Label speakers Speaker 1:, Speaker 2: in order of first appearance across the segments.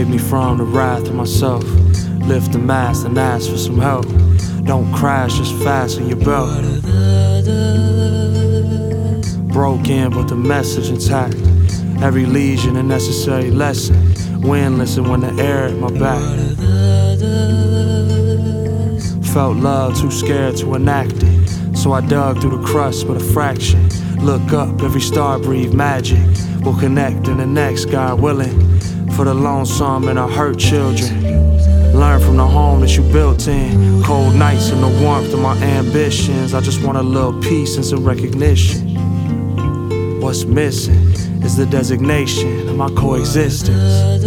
Speaker 1: me from the wrath of myself. Lift the mask and ask for some help. Don't crash, just fasten your belt. Broken, but the message intact. Every lesion a necessary lesson. Wind listen when the air at my back. Felt love, too scared to enact it. So I dug through the crust with a fraction. Look up, every star breathe magic. We'll connect in the next, God willing. For the lonesome and our hurt children. Learn from the home that you built in. Cold nights and the warmth of my ambitions. I just want a little peace and some recognition. What's missing is the designation of my coexistence.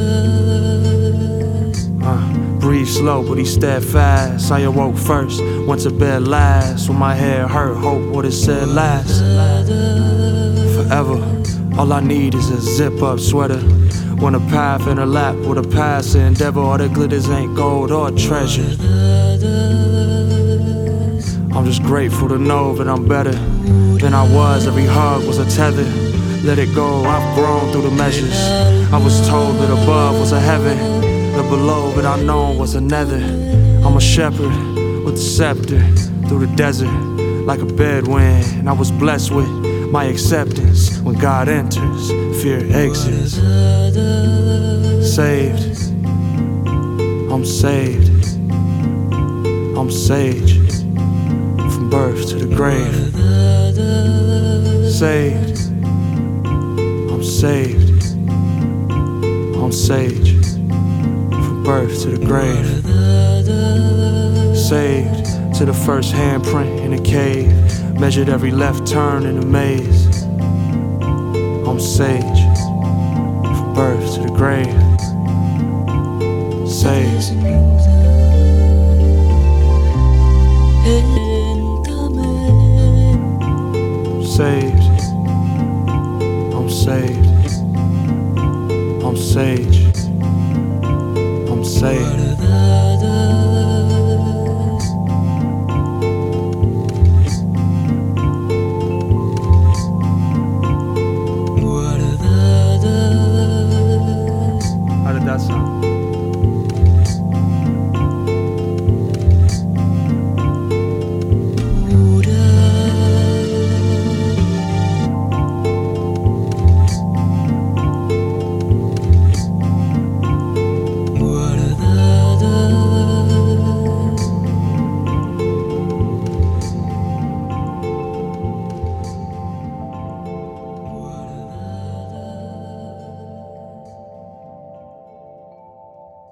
Speaker 1: Breathe slow, but he steadfast. I awoke first, went to bed last. When my head hurt, hope what it said last. Forever, all I need is a zip-up sweater. When a path in her lap with a past endeavor. All the glitters ain't gold or treasure. I'm just grateful to know that I'm better than I was. Every hug was a tether. Let it go, I've grown through the measures. I was told that above was a heaven, that below that I known was a nether. I'm a shepherd with a scepter through the desert like a bedouin. And I was blessed with my acceptance. When God enters, fear exits. Saved, I'm saved. I'm sage, from birth to the grave. Saved, I'm saved. I'm sage, from birth to the grave. Saved to the first handprint in a cave. Measured every left turn in a maze. I'm sage, from birth to the grave. Saved. Saved. I'm saved. I'm saved.